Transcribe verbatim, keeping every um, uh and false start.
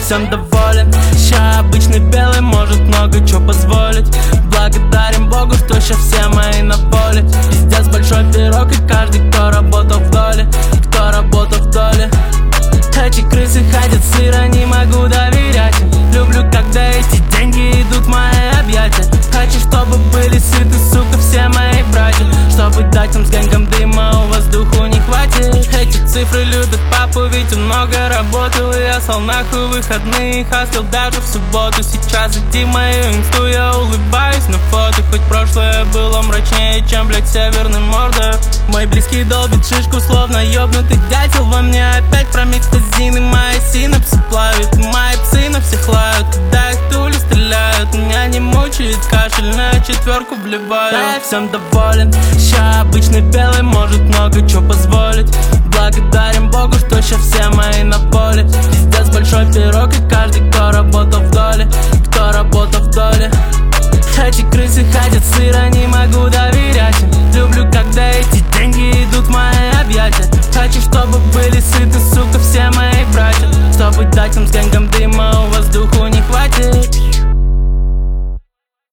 всем доволен. Ща обычный белый может много чё позволить. Благодарим Богу, что ща все мои на поле. Пиздец большой пирог, и каждый, кто работал в доле, кто работал в доле. Эти крысы ходят сыро, не могу доверять им. Люблю, когда эти деньги идут в мои объятия. Хочу, чтобы были сыты, сука, все мои братья. Чтобы дать им с гэнгом дыма, у вас духу не хватит. Эти цифры любят папу, ведь он много работал. И я слал нахуй выходные, хастил даже в субботу. Сейчас иди в мою инсту, я улыбаюсь на фото. Хоть прошлое было мрачнее, чем, блядь, северный мордор. Мой близкий долбит шишку, словно ёбнутый дятел. Во мне опять прометазины, мои синапсы плавят. Мои псы на всех лают, когда их тули стреляют. Меня не мучает кашель, на четверку вливаю. Да, я всем доволен. Ща обычный белый может много чё позволить. Благодарим Богу, что ща все мои на поле. Пиздец большой пирог, и каждый, кто работал в доле, кто работал в доле. Эти крысы ходят сыро, не могу доверять им. Люблю, когда эти деньги идут в мои объятия. Хочу, чтобы были сыты, сука, все мои братья. Чтобы дать им с гэнгом дыма,